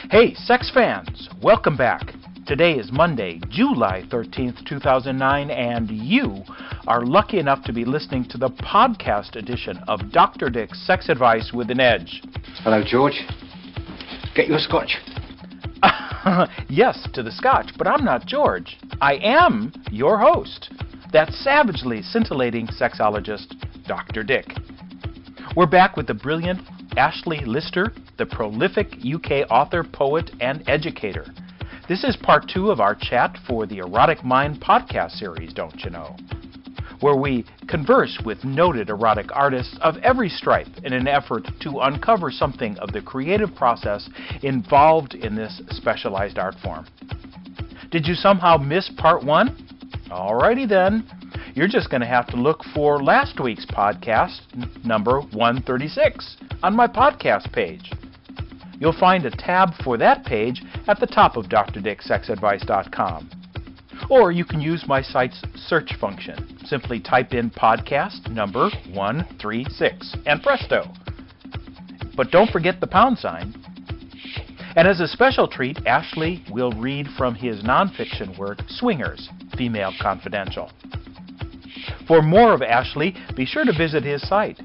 Hey, sex fans, welcome back. Today is Monday, July 13th, 2009, and you are lucky enough to be listening to the podcast edition of Dr. Dick's Sex Advice with an Edge. Hello, George. Get you a scotch. Yes, to the scotch, but I'm not George. I am your host, that savagely scintillating sexologist, Dr. Dick. We're back with the brilliant Ashley Lister, the prolific UK author, poet, and educator. This is part 2 of our chat for the Erotic Mind podcast series, don't you know, where we converse with noted erotic artists of every stripe in an effort to uncover something of the creative process involved in this specialized art form. Did you somehow miss part 1? Alrighty then. You're just going to have to look for last week's podcast, number 136, on my podcast page. You'll find a tab for that page at the top of drdicksexadvice.com. Or you can use my site's search function. Simply type in podcast number 136 and presto. But don't forget the pound sign. And as a special treat, Ashley will read from his nonfiction work, Swingers, Female Confidential. For more of Ashley, be sure to visit his site,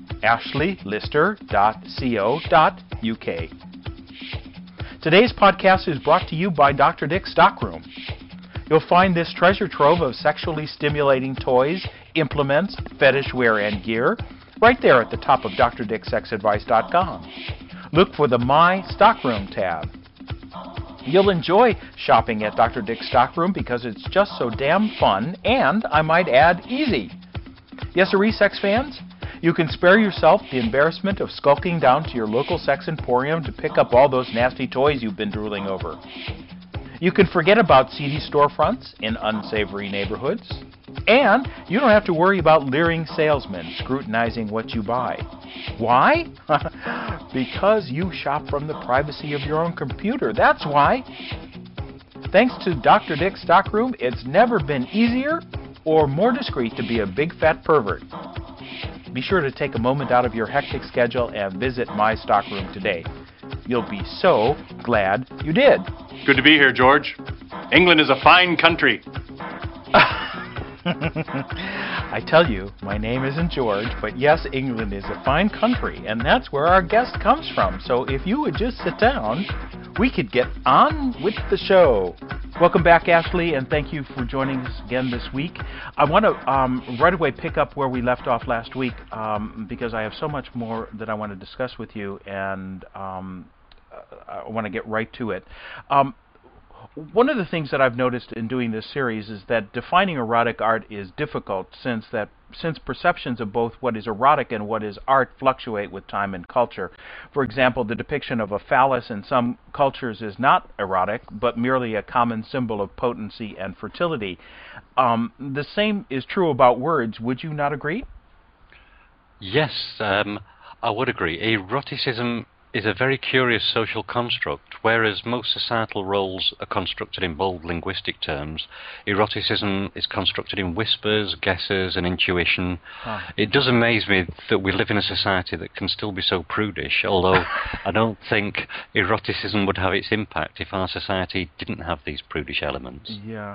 ashleylister.co.uk. Today's podcast is brought to you by Dr. Dick's Stockroom. You'll find this treasure trove of sexually stimulating toys, implements, fetish wear, and gear right there at the top of drdicksexadvice.com. Look for the My Stockroom tab. You'll enjoy shopping at Dr. Dick's Stockroom because it's just so damn fun and, I might add, easy. Yes, sirree, sex fans? You can spare yourself the embarrassment of skulking down to your local sex emporium to pick up all those nasty toys you've been drooling over. You can forget about seedy storefronts in unsavory neighborhoods. And you don't have to worry about leering salesmen scrutinizing what you buy. Why? Because you shop from the privacy of your own computer. That's why. Thanks to Dr. Dick's Stockroom, it's never been easier or more discreet to be a big fat pervert. Be sure to take a moment out of your hectic schedule and visit my stockroom today. You'll be so glad you did. Good to be here, George. England is a fine country. I tell you, my name isn't George, but yes, England is a fine country, and that's where our guest comes from. So if you would just sit down, we could get on with the show. Welcome back, Ashley, and thank you for joining us again this week. I want to right away pick up where we left off last week because I have so much more that I want to discuss with you, and I want to get right to it. One of the things that I've noticed in doing this series is that defining erotic art is difficult since perceptions of both what is erotic and what is art fluctuate with time and culture. For example, the depiction of a phallus in some cultures is not erotic, but merely a common symbol of potency and fertility. The same is true about words. Would you not agree? Yes, I would agree. Eroticism is a very curious social construct. Whereas most societal roles are constructed in bold linguistic terms, eroticism is constructed in whispers, guesses, and intuition. It does amaze me that we live in a society that can still be so prudish, although I don't think eroticism would have its impact if our society didn't have these prudish elements. Yeah,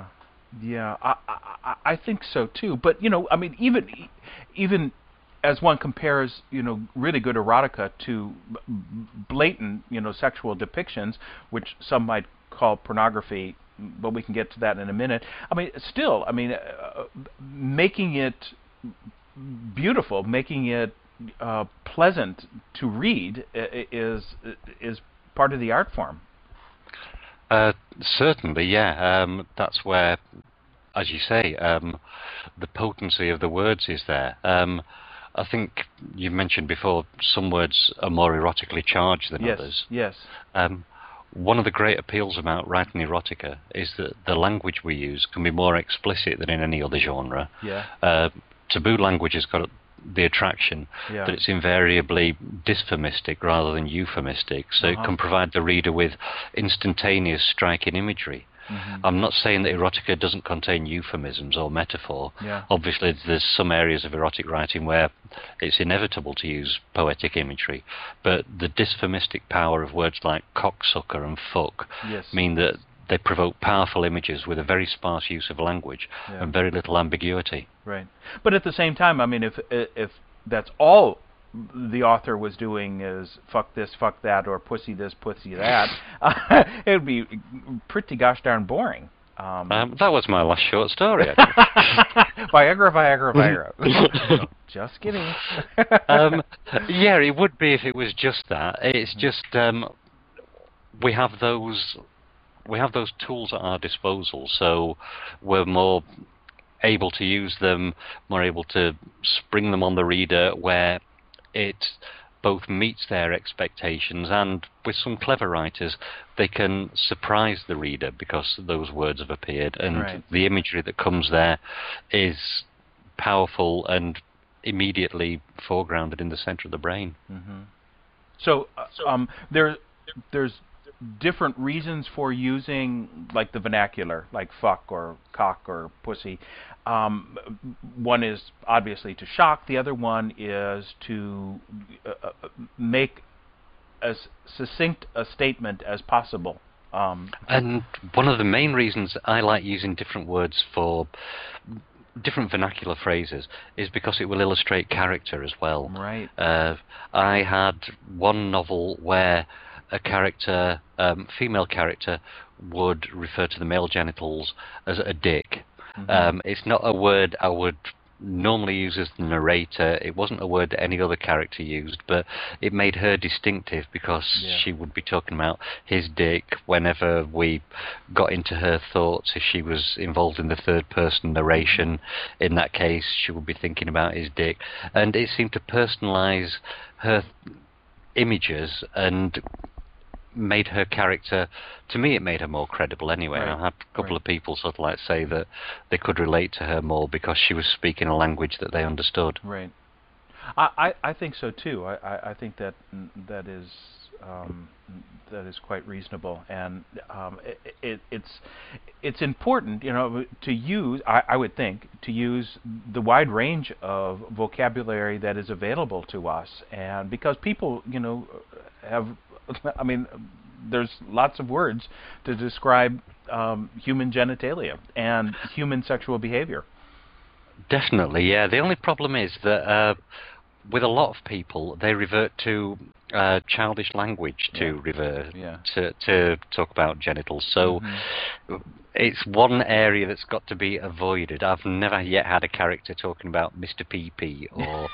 I think so too. But, I mean, even as one compares, really good erotica to blatant, sexual depictions, which some might call pornography, but we can get to that in a minute. I mean, still, making it beautiful, making it pleasant to read is part of the art form. Certainly, yeah. That's where, as you say, the potency of the words is there. I think you mentioned before some words are more erotically charged than others. Yes. One of the great appeals about writing erotica is that the language we use can be more explicit than in any other genre. Yeah. Taboo language has got the attraction that it's invariably dysphomistic rather than euphemistic, so it can provide the reader with instantaneous striking imagery. I'm not saying that erotica doesn't contain euphemisms or metaphor. Yeah. Obviously, there's some areas of erotic writing where it's inevitable to use poetic imagery, but the dysphomistic power of words like cocksucker and fuck mean that they provoke powerful images with a very sparse use of language and very little ambiguity. Right. But at the same time, I mean, if that's all the author was doing is fuck this, fuck that, or pussy this, pussy that, it would be pretty gosh darn boring. That was my last short story. Viagra, Viagra, Viagra. Just kidding. Yeah, it would be if it was just that. It's just we have those tools at our disposal, so we're more able to use them, more able to spring them on the reader where it both meets their expectations, and with some clever writers they can surprise the reader because those words have appeared, and the imagery that comes there is powerful and immediately foregrounded in the center of the brain. So there's different reasons for using like the vernacular, like fuck or cock or pussy. One is obviously to shock. The other one is to make as succinct a statement as possible. And one of the main reasons I like using different words for different vernacular phrases is because it will illustrate character as well. Right. I had one novel where a character, female character, would refer to the male genitals as a dick. It's not a word I would normally use as the narrator. It wasn't a word that any other character used, but it made her distinctive because she would be talking about his dick whenever we got into her thoughts. If she was involved in the third person narration, in that case she would be thinking about his dick, and it seemed to personalize her images and made her character, to me it made her more credible anyway. I had a couple of people sort of like say that they could relate to her more because she was speaking a language that they understood. Right. I think so too. I think that is quite reasonable, and it's important, you know, to use, I would think, to use the wide range of vocabulary that is available to us, and because people, you know, have, I mean, there's lots of words to describe human genitalia and human sexual behavior. Definitely, yeah. The only problem is that with a lot of people, they revert to childish language to revert to talk about genitals. So it's one area that's got to be avoided. I've never yet had a character talking about Mr. PP or.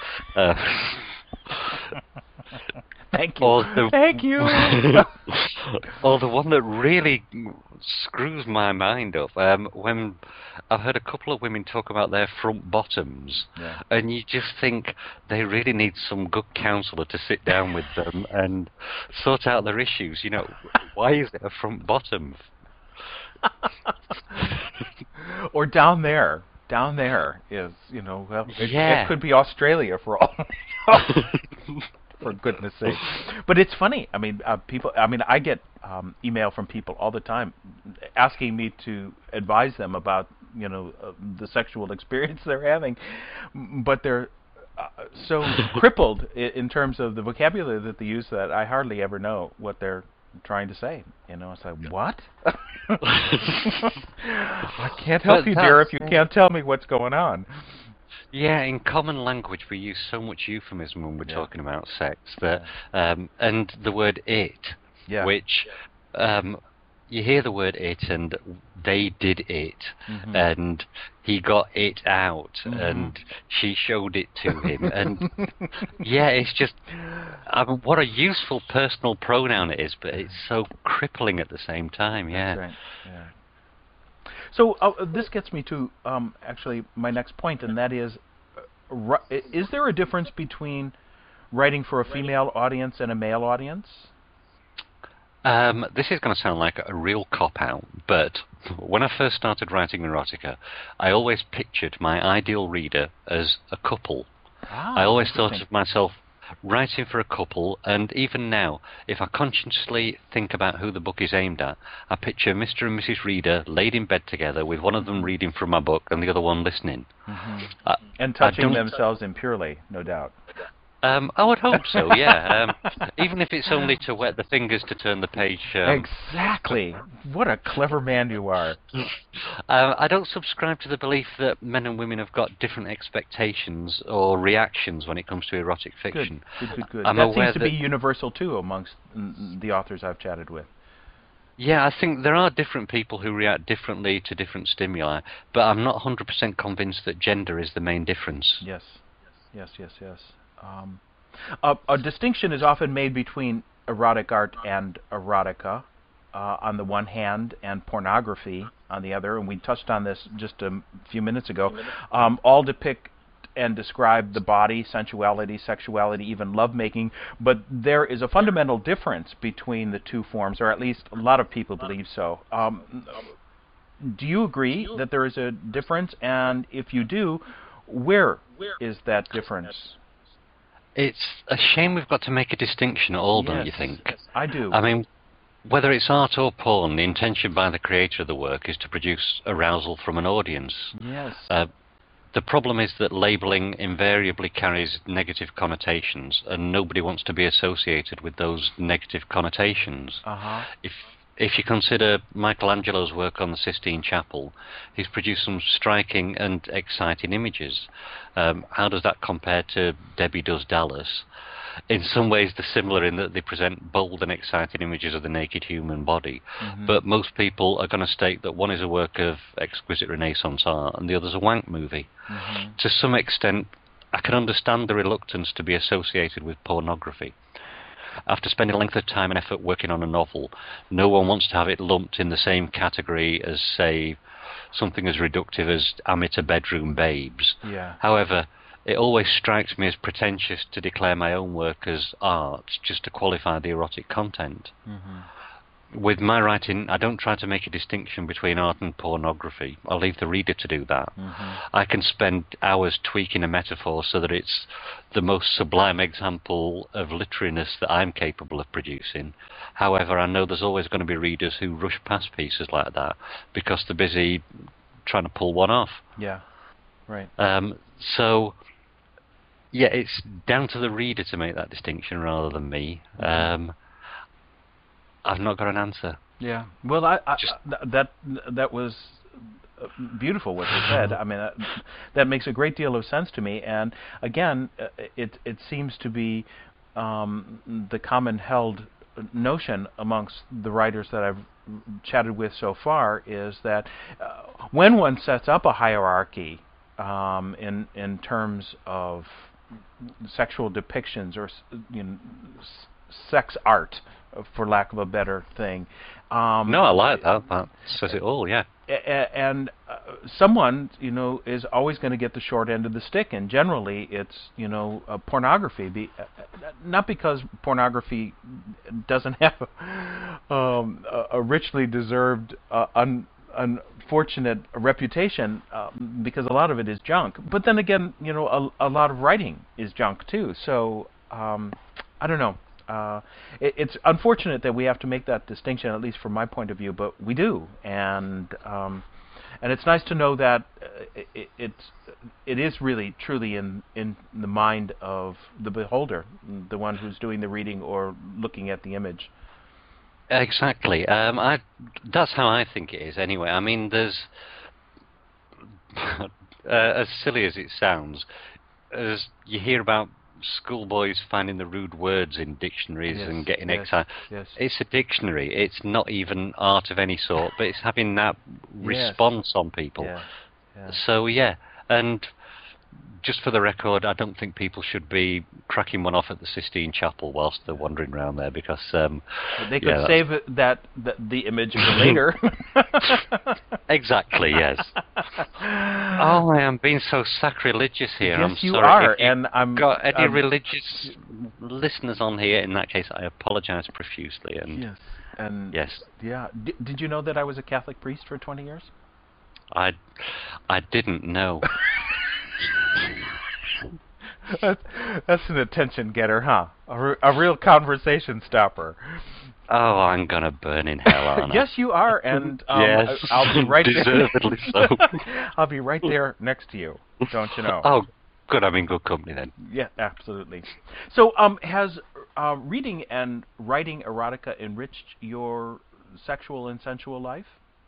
Thank you. Thank you. Or the one that really screws my mind up, when I've heard a couple of women talk about their front bottoms, and you just think they really need some good counsellor to sit down with them and sort out their issues. You know, why is it a front bottom? Or down there. Down there is, you know, well, it could be Australia for all. For goodness sake. But it's funny. I mean, people. I mean, I get email from people all the time asking me to advise them about, you know, the sexual experience they're having, but they're so crippled in terms of the vocabulary that they use that I hardly ever know what they're trying to say. You know, it's like, what? I can't help you, dear, if you can't tell me what's going on. Yeah, in common language we use so much euphemism when we're talking about sex, that and the word it, which you hear the word it and they did it, and he got it out, and she showed it to him, and it's just, I mean, what a useful personal pronoun it is, but it's so crippling at the same time. That's right. Yeah. So this gets me to actually my next point, and that is there a difference between writing for a female audience and a male audience? This is going to sound like a real cop-out, but when I first started writing erotica, I always pictured my ideal reader as a couple. I always thought of myself writing for a couple, and even now, if I consciously think about who the book is aimed at, I picture Mr. and Mrs. Reader laid in bed together with one of them reading from my book and the other one listening. And touching themselves impurely, no doubt. I would hope so, yeah. Even if it's only to wet the fingers to turn the page. Exactly. What a clever man you are. I don't subscribe to the belief that men and women have got different expectations or reactions when it comes to erotic fiction. Good. That seems to be universal, too, amongst the authors I've chatted with. Yeah, I think there are different people who react differently to different stimuli, but I'm not 100% convinced that gender is the main difference. Yes. A distinction is often made between erotic art and erotica on the one hand, and pornography on the other, and we touched on this just a few minutes ago. All depict and describe the body, sensuality, sexuality, even lovemaking, but there is a fundamental difference between the two forms, or at least a lot of people believe so. Do you agree that there is a difference, and if you do, where is that difference? It's a shame we've got to make a distinction at all, don't you think? Yes, I do. I mean, whether it's art or porn, the intention by the creator of the work is to produce arousal from an audience. Yes. The problem is that labelling invariably carries negative connotations, and nobody wants to be associated with those negative connotations. If you consider Michelangelo's work on the Sistine Chapel, he's produced some striking and exciting images. How does that compare to Debbie Does Dallas? In some ways they're similar in that they present bold and exciting images of the naked human body, but most people are going to state that one is a work of exquisite Renaissance art and the other's a wank movie. To some extent, I can understand the reluctance to be associated with pornography. After spending a length of time and effort working on a novel, no one wants to have it lumped in the same category as, say, something as reductive as amateur bedroom babes. However, it always strikes me as pretentious to declare my own work as art just to qualify the erotic content. With my writing, I don't try to make a distinction between art and pornography. I'll leave the reader to do that. I can spend hours tweaking a metaphor so that it's the most sublime example of literariness that I'm capable of producing. However, I know there's always going to be readers who rush past pieces like that because they're busy trying to pull one off. Yeah, right. So, yeah, it's down to the reader to make that distinction rather than me. I've not got an answer. Yeah. Well, that was beautiful what you said. I mean, that makes a great deal of sense to me. And again, it seems to be the common held notion amongst the writers that I've chatted with so far is that when one sets up a hierarchy in terms of sexual depictions or sex art, for lack of a better thing. No, I like that. That says it all, yeah. And someone, is always going to get the short end of the stick, and generally it's, pornography. Not because pornography doesn't have a richly deserved, unfortunate reputation, because a lot of it is junk. But then again, a lot of writing is junk too. So I don't know. It's unfortunate that we have to make that distinction, at least from my point of view, but we do, and it's nice to know that it is really truly in the mind of the beholder, the one who's doing the reading or looking at the image. Exactly. That's how I think it is. Anyway, I mean, there's as silly as it sounds, as you hear about schoolboys finding the rude words in dictionaries and getting excited. It's a dictionary. It's not even art of any sort, but it's having that response on people. So, yeah. And just for the record, I don't think people should be cracking one off at the Sistine Chapel whilst they're wandering around there, because they could save the image for later. Exactly, yes. Oh, I am being so sacrilegious here. Yes, I'm you sorry. are, If you've and I'm got any religious listeners on here. In that case, I apologise profusely. And Did you know that I was a Catholic priest for 20 years? I didn't know. That's an attention getter, huh? A real conversation stopper. Oh, I'm gonna burn in hell, aren't I? Yes, you are, and yes, I'll be right there. deservedly so. I'll be right there next to you. Don't you know? Oh, good. I'm in good company then. Yeah, absolutely. So, has reading and writing erotica enriched your sexual and sensual life?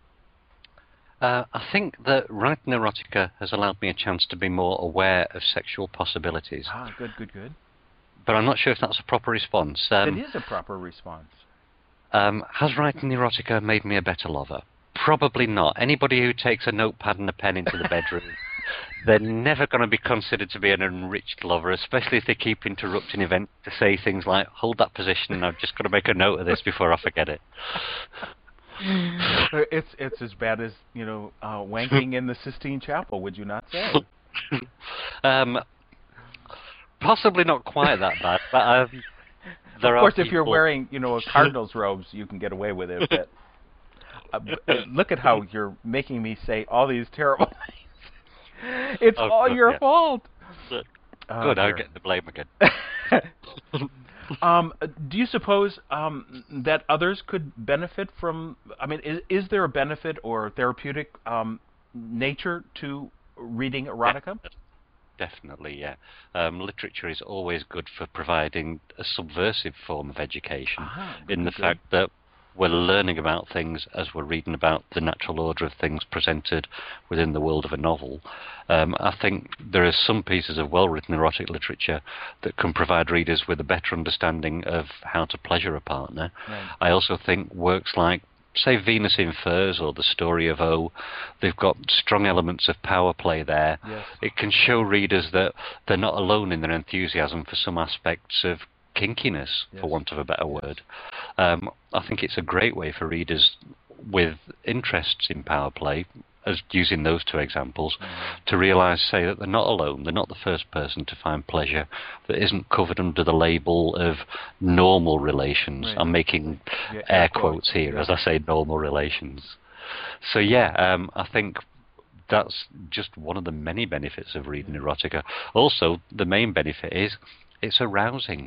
I think that writing erotica has allowed me a chance to be more aware of sexual possibilities. Ah, good. But I'm not sure if that's a proper response. It is a proper response. Has writing erotica made me a better lover? Probably not. Anybody who takes a notepad and a pen into the bedroom, they're never going to be considered to be an enriched lover, especially if they keep interrupting events to say things like, hold that position, I've just got to make a note of this before I forget it. It's as bad as, wanking in the Sistine Chapel, would you not say? Possibly not quite that bad, but of course, if you're wearing, a cardinal's robes, you can get away with it. But look at how you're making me say all these terrible things. It's all your fault. Good, I'll get the blame again. Do you suppose that others could benefit from? I mean, is there a benefit or therapeutic nature to reading erotica? Definitely, yeah. Literature is always good for providing a subversive form of education in the fact that we're learning about things as we're reading about the natural order of things presented within the world of a novel. I think there are some pieces of well-written erotic literature that can provide readers with a better understanding of how to pleasure a partner. Right. I also think works like, say, Venus in Furs or The Story of O, they've got strong elements of power play there. Yes. It can show readers that they're not alone in their enthusiasm for some aspects of kinkiness, for want of a better word. I think it's a great way for readers with interests in power play, as using those two examples, to realise, say, that they're not alone. They're not the first person to find pleasure that isn't covered under the label of normal relations. Right. I'm making air quotes here as I say normal relations. So I think that's just one of the many benefits of reading erotica. Also, the main benefit is it's arousing.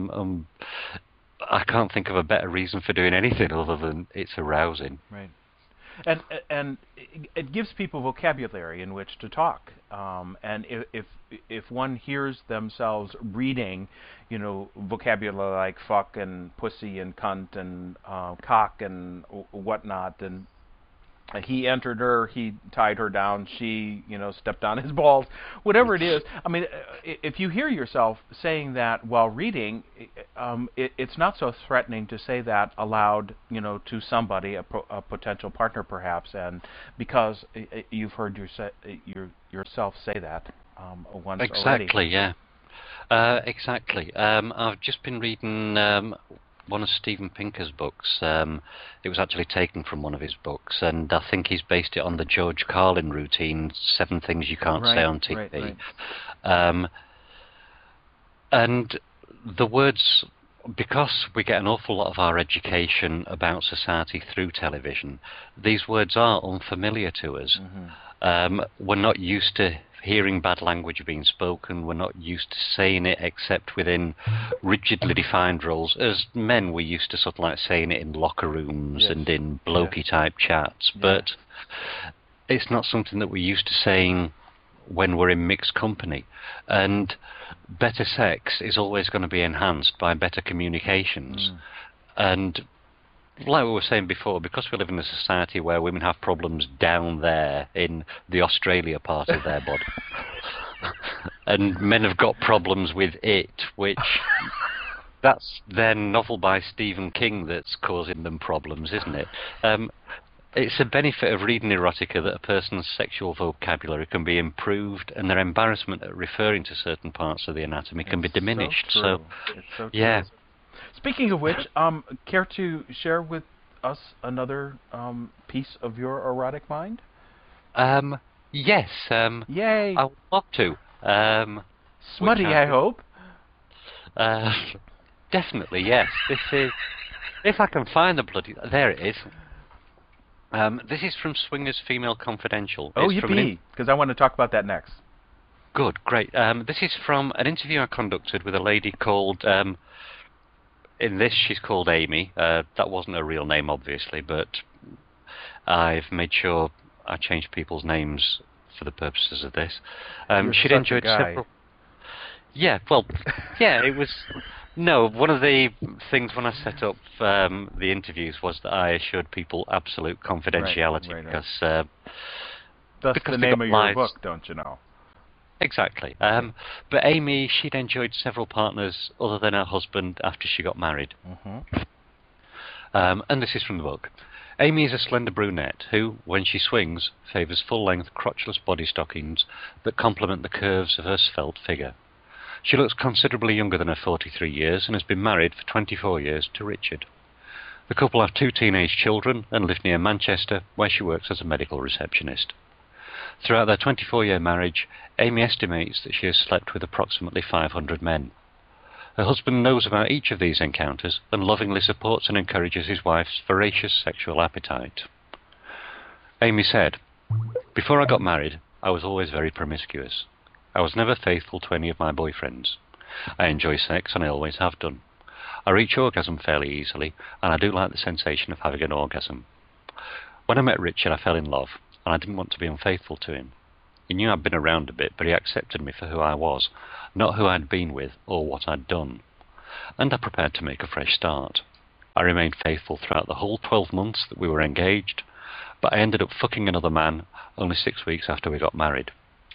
I can't think of a better reason for doing anything other than it's arousing. Right. And it gives people vocabulary in which to talk. And if one hears themselves reading, vocabulary like fuck and pussy and cunt and cock and whatnot, and he entered her, he tied her down, she, stepped on his balls, whatever it is. I mean, if you hear yourself saying that while reading, it's not so threatening to say that aloud, to somebody, a potential partner perhaps, and because you've heard yourself say that once exactly, already. Yeah. Exactly. I've just been reading one of Steven Pinker's books. It was actually taken from one of his books, and I think he's based it on the George Carlin routine, 7 Things You Can't Say on TV. Right. And the words, because we get an awful lot of our education about society through television, these words are unfamiliar to us. Mm-hmm. We're not used to hearing bad language being spoken. We're not used to saying it except within rigidly defined roles. As men, we're used to sort of like saying it in locker rooms and in blokey type chats, but it's not something that we're used to saying when we're in mixed company. And better sex is always going to be enhanced by better communications. And like we were saying before, because we live in a society where women have problems down there in the Australia part of their body, and men have got problems with it, which that's their novel by Stephen King that's causing them problems, isn't it? It's a benefit of reading erotica that a person's sexual vocabulary can be improved and their embarrassment at referring to certain parts of the anatomy can be diminished. So true. Speaking of which, care to share with us another piece of your erotic mind? Yes. Yay! I would love to. Smutty, I hope. Definitely, yes. This is... If I can find the bloody... There it is. This is from Swingers Female Confidential. Oh, yippee! Because I want to talk about that next. Good, great. This is from an interview I conducted with a lady called, in this she's called Amy. That wasn't her real name, obviously, but I've made sure I changed people's names for the purposes of this. She'd enjoyed several... Yeah, well, yeah, it was... No, one of the things when I set up the interviews was that I assured people absolute confidentiality, because... That's the name of your book, don't you know? Exactly. But Amy, she'd enjoyed several partners other than her husband after she got married. Mm-hmm. And this is from the book. Amy is a slender brunette who, when she swings, favours full-length crotchless body stockings that complement the curves of her svelte figure. She looks considerably younger than her 43 years and has been married for 24 years to Richard. The couple have 2 teenage children and live near Manchester, where she works as a medical receptionist. Throughout their 24-year marriage, Amy estimates that she has slept with approximately 500 men. Her husband knows about each of these encounters and lovingly supports and encourages his wife's voracious sexual appetite. Amy said, "Before I got married, I was always very promiscuous. I was never faithful to any of my boyfriends. I enjoy sex and I always have done. I reach orgasm fairly easily, and I do like the sensation of having an orgasm. When I met Richard, I fell in love, and I didn't want to be unfaithful to him. He knew I'd been around a bit, but he accepted me for who I was, not who I'd been with or what I'd done. And I prepared to make a fresh start. I remained faithful throughout the whole 12 months that we were engaged, but I ended up fucking another man only 6 weeks after we got married."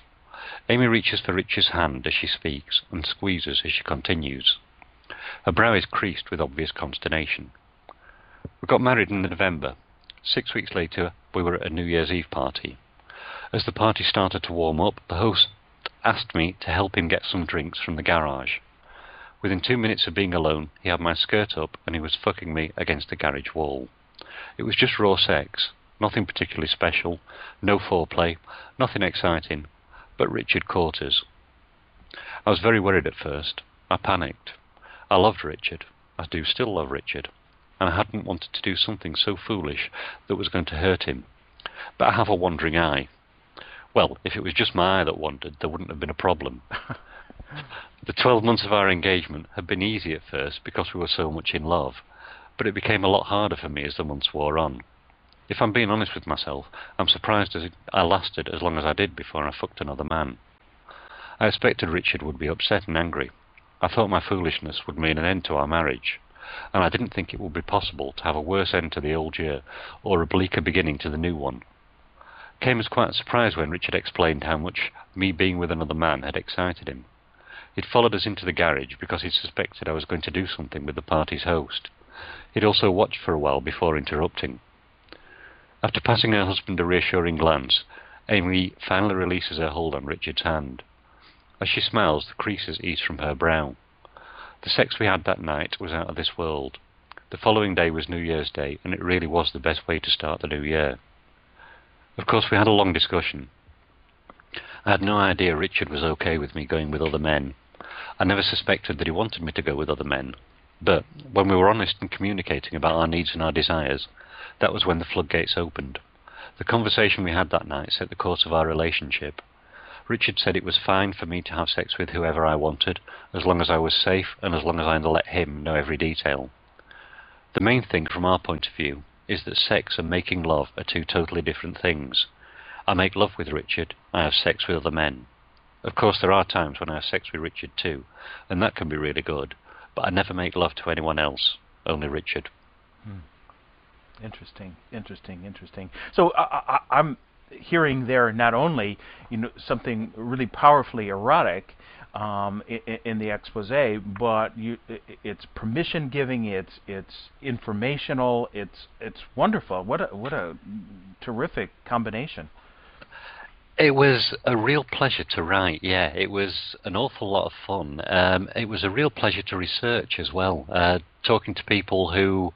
Amy reaches for Richard's hand as she speaks and squeezes as she continues. Her brow is creased with obvious consternation. "We got married in November. 6 weeks later, we were at a New Year's Eve party. As the party started to warm up, the host asked me to help him get some drinks from the garage. Within 2 minutes of being alone, he had my skirt up and he was fucking me against the garage wall. It was just raw sex, nothing particularly special, no foreplay, nothing exciting, but Richard caught us. I was very worried at first. I panicked. I loved Richard. I do still love Richard. And I hadn't wanted to do something so foolish that was going to hurt him. But I have a wandering eye. Well, if it was just my eye that wandered, there wouldn't have been a problem. The 12 months of our engagement had been easy at first because we were so much in love, but it became a lot harder for me as the months wore on. If I'm being honest with myself, I'm surprised I lasted as long as I did before I fucked another man. I expected Richard would be upset and angry. I thought my foolishness would mean an end to our marriage, and I didn't think it would be possible to have a worse end to the old year or a bleaker beginning to the new one. Came as quite a surprise when Richard explained how much me being with another man had excited him. He'd followed us into the garage because he'd suspected I was going to do something with the party's host. He'd also watched for a while before interrupting. After passing her husband a reassuring glance, Amy finally releases her hold on Richard's hand. As she smiles, the creases ease from her brow. The sex we had that night was out of this world. The following day was New Year's Day, and it really was the best way to start the new year. Of course, we had a long discussion. I had no idea Richard was okay with me going with other men. I never suspected that he wanted me to go with other men. But when we were honest and communicating about our needs and our desires, that was when the floodgates opened. The conversation we had that night set the course of our relationship. Richard said it was fine for me to have sex with whoever I wanted, as long as I was safe and as long as I let him know every detail. The main thing from our point of view is that sex and making love are two totally different things. I make love with Richard, I have sex with other men. Of course there are times when I have sex with Richard too, and that can be really good, but I never make love to anyone else, only Richard. Interesting. So I'm hearing there not only something really powerfully erotic in the expose, but it's permission giving, it's informational, it's wonderful. What a terrific combination. It was a real pleasure to write. Yeah, it was an awful lot of fun. It was a real pleasure to research as well, talking to people who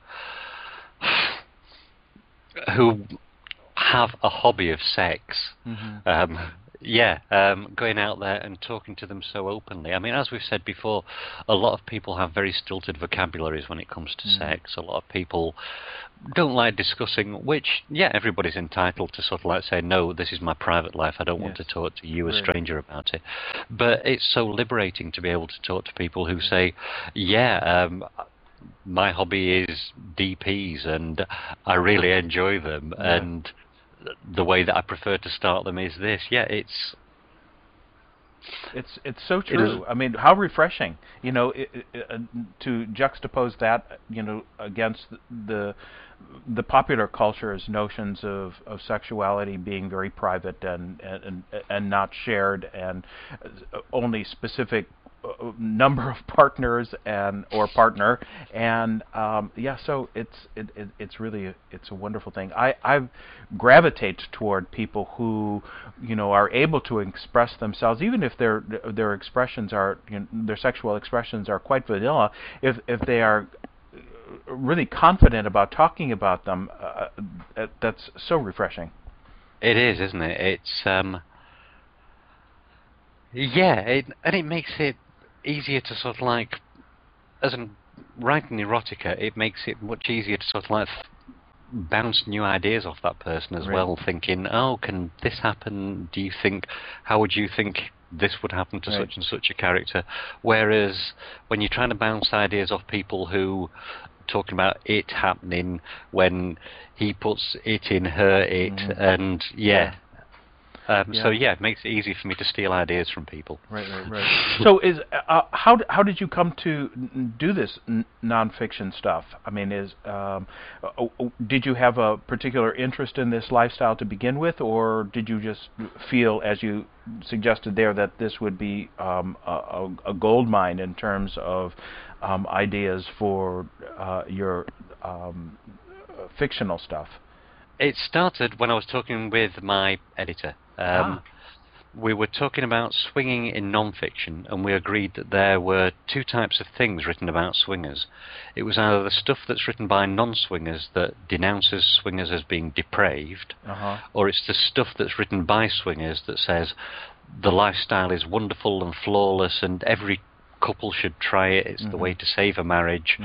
have a hobby of sex. going out there and talking to them so openly. I mean, as we've said before, a lot of people have very stilted vocabularies when it comes to sex. A lot of people don't like discussing, which, everybody's entitled to sort of like say, no, this is my private life, I don't want to talk to you, a stranger, about it. But it's so liberating to be able to talk to people who say, my hobby is DPs and I really enjoy them, and the way that I prefer to start them is this. It's so true. I mean, how refreshing, to juxtapose that, against the popular culture's notions of sexuality being very private and not shared, and only specific number of partners or partner, and so it's really a wonderful thing. I gravitate toward people who are able to express themselves, even if their expressions are their sexual expressions are quite vanilla. If they are really confident about talking about them, that's so refreshing. It is, isn't it? It's and it makes it easier to sort of like, as in writing erotica, it makes it much easier to sort of like bounce new ideas off that person as well, thinking, oh, can this happen? How would you think this would happen to such and such a character? Whereas when you're trying to bounce ideas off people who talking about it happening when he puts it in her and so it makes it easy for me to steal ideas from people. Right. So how did you come to do this nonfiction stuff? I mean, did you have a particular interest in this lifestyle to begin with, or did you just feel, as you suggested there, that this would be a gold mine in terms of ideas for your fictional stuff? It started when I was talking with my editor. We were talking about swinging in non-fiction, and we agreed that there were two types of things written about swingers. It was either the stuff that's written by non-swingers that denounces swingers as being depraved, or it's the stuff that's written by swingers that says the lifestyle is wonderful and flawless and every couple should try it, it's the way to save a marriage.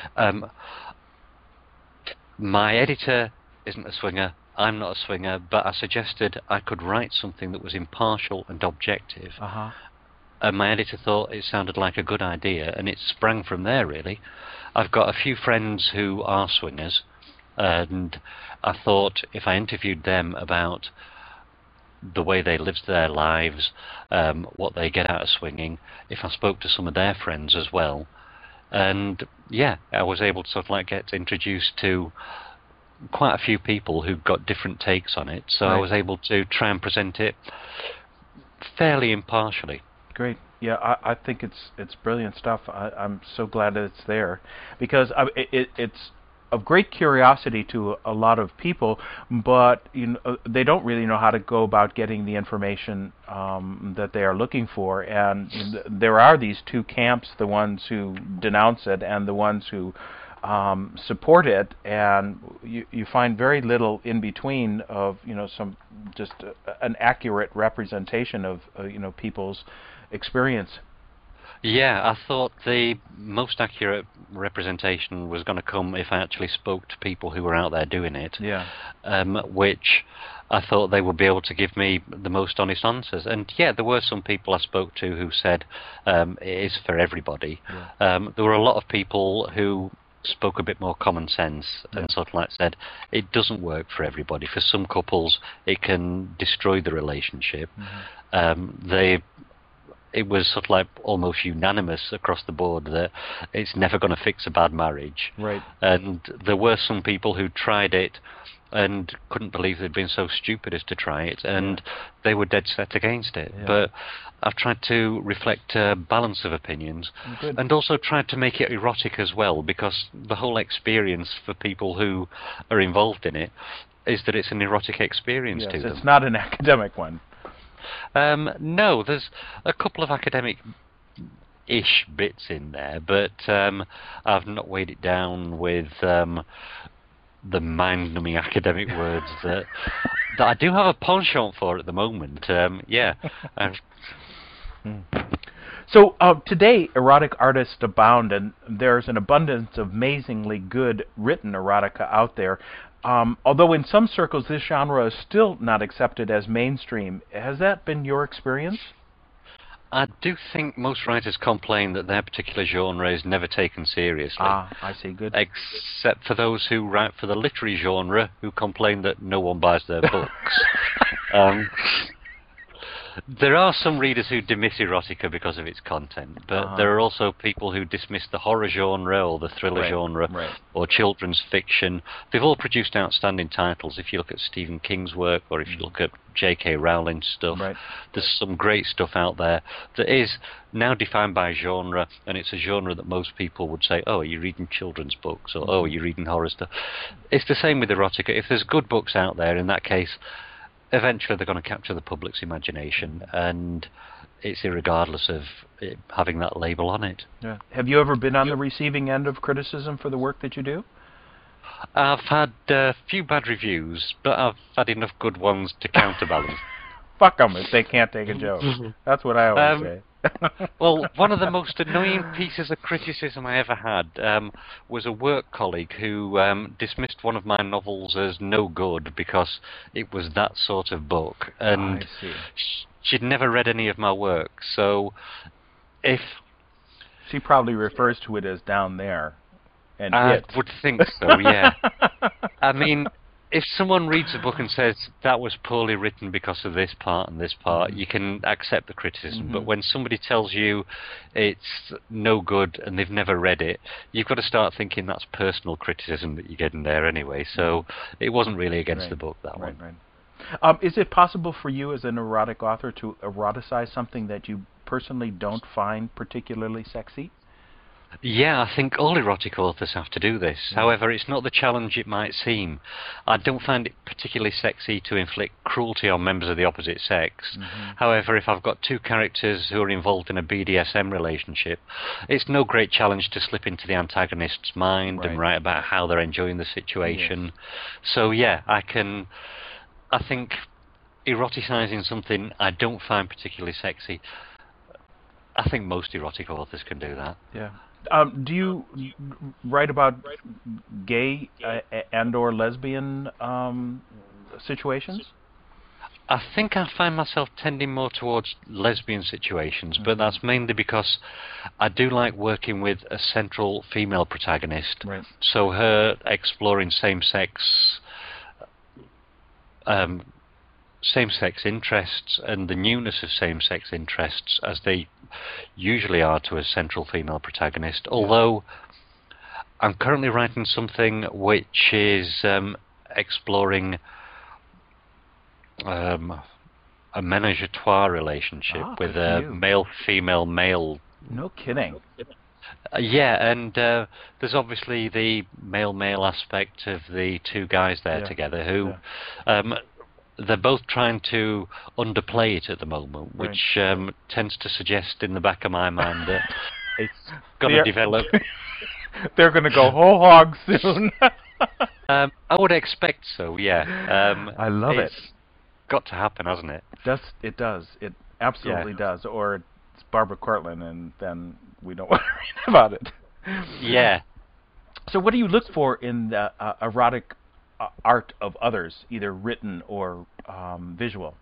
My editor isn't a swinger, I'm not a swinger, but I suggested I could write something that was impartial and objective. And my editor thought it sounded like a good idea, and it sprang from there, really. I've got a few friends who are swingers, and I thought if I interviewed them about the way they lived their lives, what they get out of swinging, if I spoke to some of their friends as well, and I was able to sort of like get introduced to quite a few people who've got different takes on it, so I was able to try and present it fairly impartially. Great. Yeah, I think it's brilliant stuff. I'm so glad that it's there, because it's of great curiosity to a lot of people, but they don't really know how to go about getting the information that they are looking for. And there are these two camps: the ones who denounce it and the ones who support it, and you find very little in between of some just an accurate representation of people's experience. I thought the most accurate representation was going to come if I actually spoke to people who were out there doing it, which I thought they would be able to give me the most honest answers. And there were some people I spoke to who said it is for everybody. There were a lot of people who spoke a bit more common sense and sort of like said it doesn't work for everybody. For some couples it can destroy the relationship. It was sort of like almost unanimous across the board that it's never going to fix a bad marriage. And there were some people who tried it and couldn't believe they'd been so stupid as to try it, and they were dead set against it. But I've tried to reflect a balance of opinions, and also tried to make it erotic as well, because the whole experience for people who are involved in it is that it's an erotic experience to them. It's not an academic one. No, there's a couple of academic-ish bits in there, but I've not weighed it down with the mind-numbing academic words that that I do have a penchant for at the moment. Yeah. So today, erotic artists abound, and there's an abundance of amazingly good written erotica out there. Although in some circles this genre is still not accepted as mainstream. Has that been your experience? I do think most writers complain that their particular genre is never taken seriously. Ah, I see. Good. Except for those who write for the literary genre, who complain that no one buys their books. There are some readers who dismiss erotica because of its content, but there are also people who dismiss the horror genre or the thriller genre or children's fiction. They've all produced outstanding titles. If you look at Stephen King's work or if you look at J.K. Rowling's stuff, there's some great stuff out there that is now defined by genre, and it's a genre that most people would say, oh, are you reading children's books? Or, oh, are you reading horror stuff? It's the same with erotica. If there's good books out there, in that case, eventually they're going to capture the public's imagination, and it's irregardless of it having that label on it. Yeah. Have you ever been on the receiving end of criticism for the work that you do? I've had a few bad reviews, but I've had enough good ones to counterbalance. Fuck them if they can't take a joke. That's what I always say. Well, one of the most annoying pieces of criticism I ever had was a work colleague who dismissed one of my novels as no good because it was that sort of book, and she'd never read any of my work. So, if she probably refers to it as down there, and I would think so, yeah. I mean, if someone reads a book and says that was poorly written because of this part and this part, you can accept the criticism. But when somebody tells you it's no good and they've never read it, you've got to start thinking that's personal criticism that you're getting there anyway. So it wasn't really against the book, that one. Is it possible for you as an erotic author to eroticize something that you personally don't find particularly sexy? Yeah, I think all erotic authors have to do this. However, it's not the challenge it might seem. I don't find it particularly sexy to inflict cruelty on members of the opposite sex. However, if I've got two characters who are involved in a BDSM relationship, it's no great challenge to slip into the antagonist's mind and write about how they're enjoying the situation. So yeah, I think eroticizing something I don't find particularly sexy, I think most erotic authors can do that. Yeah. Do you write about gay and or lesbian situations? I think I find myself tending more towards lesbian situations, but that's mainly because I do like working with a central female protagonist. So her exploring same-sex interests and the newness of same-sex interests, as they usually are to a central female protagonist, although I'm currently writing something which is exploring a menage a trois relationship with a male-female male. No kidding. Yeah, and there's obviously the male-male aspect of the two guys there together who they're both trying to underplay it at the moment, which tends to suggest in the back of my mind that it's going to develop. They're going to go whole hog soon. I would expect so, yeah. I love it. It's got to happen, hasn't it? It does. It absolutely does. Or it's Barbara Cortland, and then we don't want to read about it. Yeah. So what do you look for in the erotic art of others, either written or visual?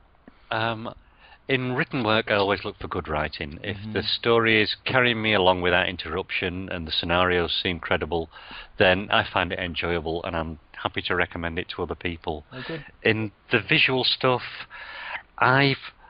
In written work, I always look for good writing. If the story is carrying me along without interruption and the scenarios seem credible, then I find it enjoyable and I'm happy to recommend it to other people. In the visual stuff, I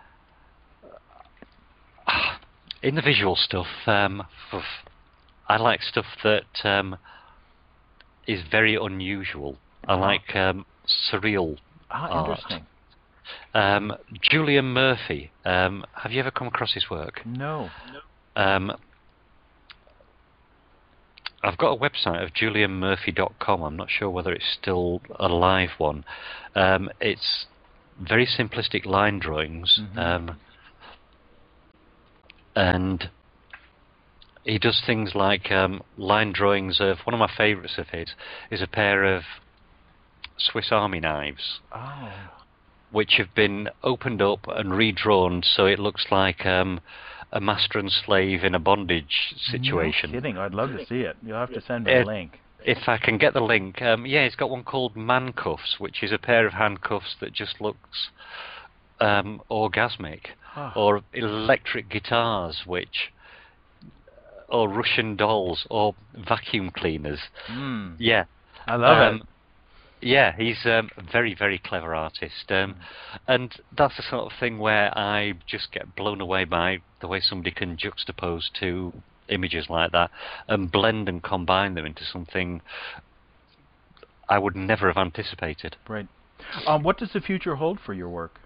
like stuff that is very unusual. I like surreal art. Interesting. Julian Murphy. Have you ever come across his work? No. I've got a website of julianmurphy.com. I'm not sure whether it's still a live one. It's very simplistic line drawings. And he does things like line drawings of, one of my favourites of his is a pair of Swiss Army knives. which have been opened up and redrawn so it looks like a master and slave in a bondage situation. No kidding. I'd love to see it. You'll have to send me a link. If I can get the link. He's got one called Mancuffs, which is a pair of handcuffs that just looks orgasmic. Or electric guitars, or Russian dolls, or vacuum cleaners. Yeah. I love it. Yeah, he's a very, very clever artist. And that's the sort of thing where I just get blown away by the way somebody can juxtapose two images like that and blend and combine them into something I would never have anticipated. Right. What does the future hold for your work?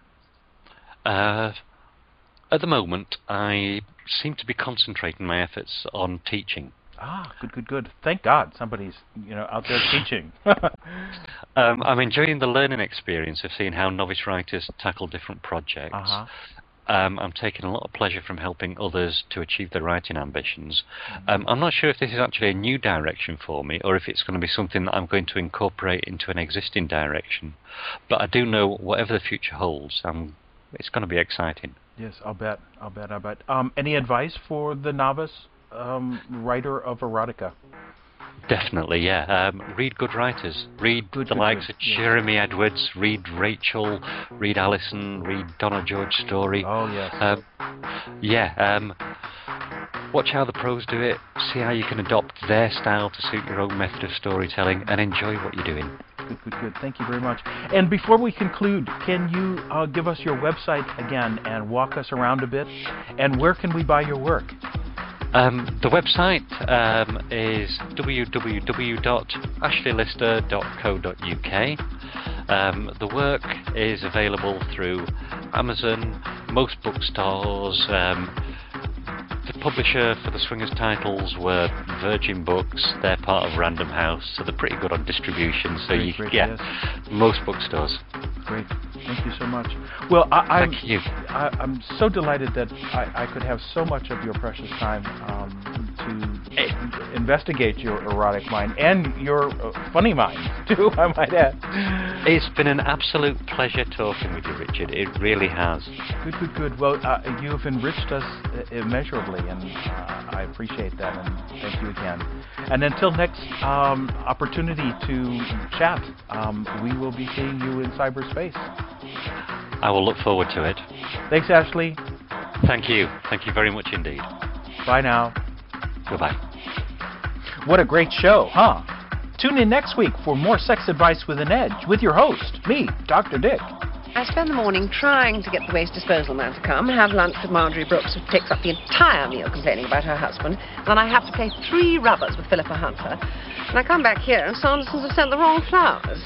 At the moment, I seem to be concentrating my efforts on teaching. Good. Thank God somebody's out there teaching. I'm enjoying the learning experience of seeing how novice writers tackle different projects. I'm taking a lot of pleasure from helping others to achieve their writing ambitions. I'm not sure if this is actually a new direction for me or if it's going to be something that I'm going to incorporate into an existing direction. But I do know whatever the future holds, it's going to be exciting. Yes, I'll bet. Any advice for the novice writer of erotica? Definitely, yeah. Read good writers. Read the likes of Jeremy Edwards, read Rachel, read Alison, read Donna George Story. Oh, yes. Watch how the pros do it, see how you can adopt their style to suit your own method of storytelling, and enjoy what you're doing. Good. Thank you very much. And before we conclude, can you give us your website again and walk us around a bit? And where can we buy your work? The website is www.ashleylister.co.uk. The work is available through Amazon, most bookstores. The publisher for the Swingers titles were Virgin Books. They're part of Random House, so they're pretty good on distribution. So you can get most bookstores. Great. Thank you so much. Well, Thank you. I'm so delighted that I could have so much of your precious time to investigate your erotic mind and your funny mind, too, I might add. It's been an absolute pleasure talking with you, Richard. It really has. Good. Well, you've enriched us immeasurably, and I appreciate that, and thank you again. And until next opportunity to chat, we will be seeing you in cyberspace. I will look forward to it. Thanks, Ashley. Thank you. Thank you very much indeed. Bye now. Goodbye. What a great show, huh? Tune in next week for more sex advice with an edge with your host, me, Dr. Dick. I spend the morning trying to get the waste disposal man to come, have lunch with Marjorie Brooks, who takes up the entire meal complaining about her husband, and then I have to play 3 rubbers with Philippa Hunter. And I come back here and Sandersons have sent the wrong flowers.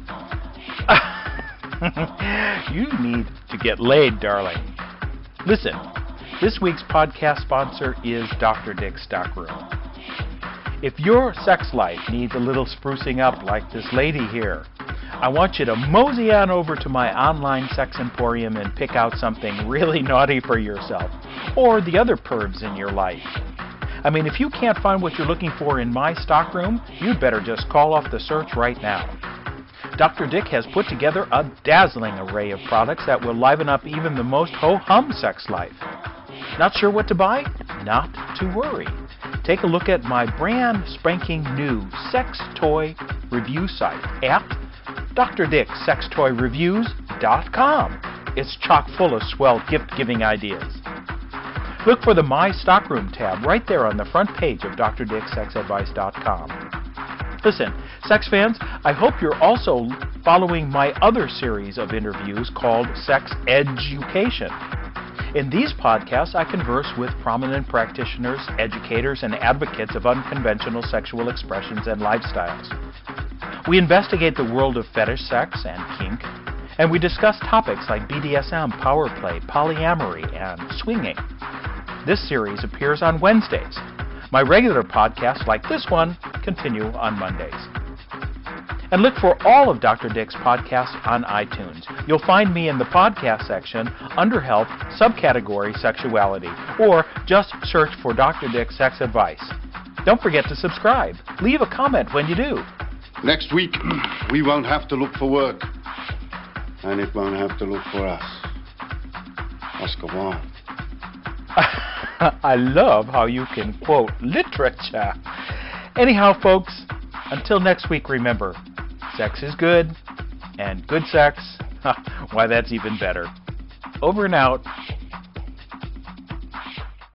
You need to get laid, darling. Listen, this week's podcast sponsor is Dr. Dick's Stockroom. If your sex life needs a little sprucing up like this lady here, I want you to mosey on over to my online sex emporium and pick out something really naughty for yourself, or the other pervs in your life. I mean, if you can't find what you're looking for in my stockroom, you'd better just call off the search right now. Dr. Dick has put together a dazzling array of products that will liven up even the most ho-hum sex life. Not sure what to buy? Not to worry. Take a look at my brand spanking new sex toy review site at drdicksextoyreviews.com. It's chock full of swell gift-giving ideas. Look for the My Stockroom tab right there on the front page of drdicksexadvice.com. Listen, sex fans, I hope you're also following my other series of interviews called Sex Education. In these podcasts, I converse with prominent practitioners, educators, and advocates of unconventional sexual expressions and lifestyles. We investigate the world of fetish sex and kink, and we discuss topics like BDSM, power play, polyamory, and swinging. This series appears on Wednesdays. My regular podcasts, like this one, continue on Mondays. And look for all of Dr. Dick's podcasts on iTunes. You'll find me in the podcast section under Health, subcategory Sexuality, or just search for Dr. Dick's Sex Advice. Don't forget to subscribe. Leave a comment when you do. Next week, we won't have to look for work. and it won't have to look for us. Oscar Wilde. I love how you can quote literature. Anyhow, folks, until next week, remember, sex is good, and good sex, why, that's even better. Over and out.